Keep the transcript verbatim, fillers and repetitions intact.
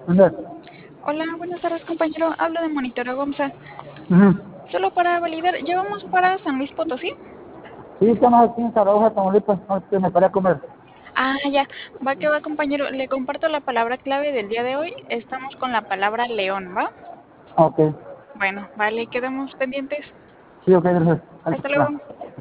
¿Dónde? Hola, buenas tardes, compañero. Hablo de Monitoreo Gomsa. Ujú. Solo para validar, ¿llevamos para San Luis Potosí? Sí, estamos aquí en Zaragoza, Tamaulipas, no, que me paré a comer. Ah, ya. Va que va, compañero. Le comparto la palabra clave del día de hoy. Estamos con la palabra león, ¿va? Ok, Bueno, vale, quedamos pendientes. sí, ok, gracias. Ahí Hasta va. luego.